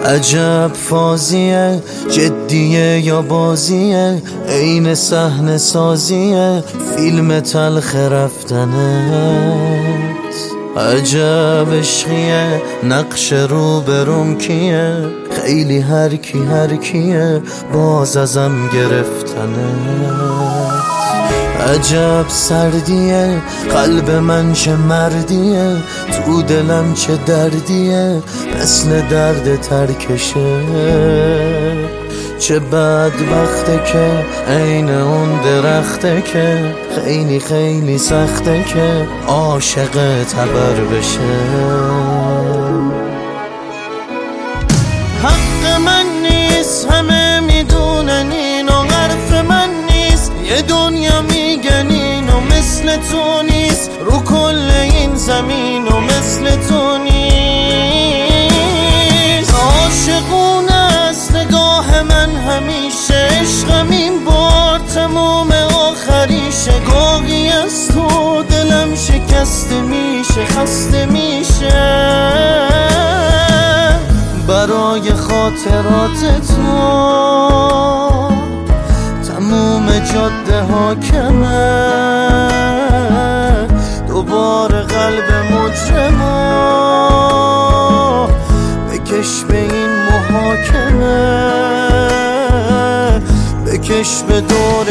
عجب فازیه، جدیه یا بازیه، عین صحنه سازیه فیلم تلخ رفتنت. عجب عشقیه، نقش رو بروم کیه، خیلی هر کیه باز ازم گرفتنت. عجب سردیه، قلب من چه مردیه، تو دلم چه دردیه، مثل درد ترکشه. چه بدبخته که عین اون درخته که خیلی سخته که عاشق تبر بشه. حق من نیست، همه میدونن اینو، حرف من نیست، یه دنیا میگن اینو، مثل تو نیست رو کل این زمین و مثل تو نیست. عاشقونه است نگاه من همیشه، عشقم این بار تموم آخریشه. گاهی از تو دلم شکسته میشه، خسته میشه برای خاطرات تو. تموم جاده حاکمه، دوباره قلب مجرمو بکش به این محاکمه، بکش به دور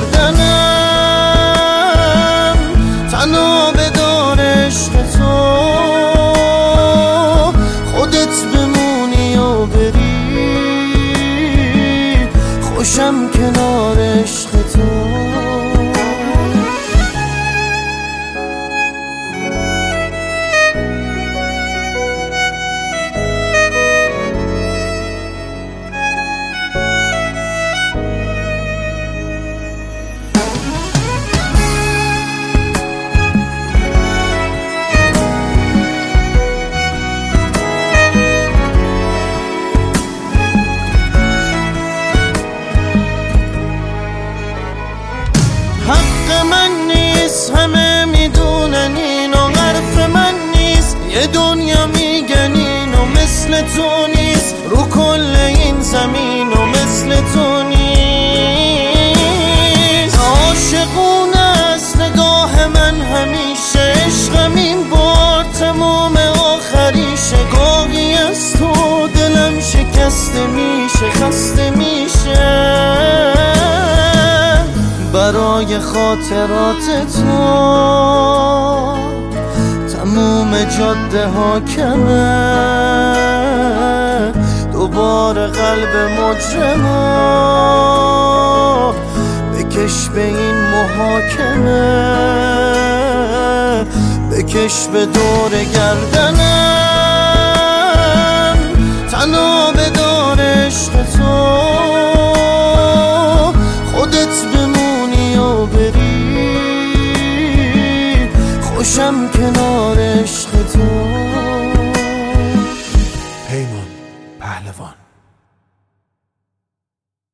گردنم، تنها به دور عشق تو. خودت بمونی و بری، خوشم کنار عشق تو. حق من نیست، همه میدونن اینو، حرف من نیست، یه دنیا میگن اینو، مثل تو نیست رو کل این زمین و مثل تو نیست. عاشقونه است نگاه من همیشه، عشقم این بار تموم آخریشه. گاهی از تو دلم شکسته میشه، خسته میشه برای خاطرات تو. تموم جاده حاکمه، دوباره قلب مجرمو بکش به این محاکمه، بکش به دور گردنم، تنها به دور عشق تو. خودت بمونی و بری، خوشم کنار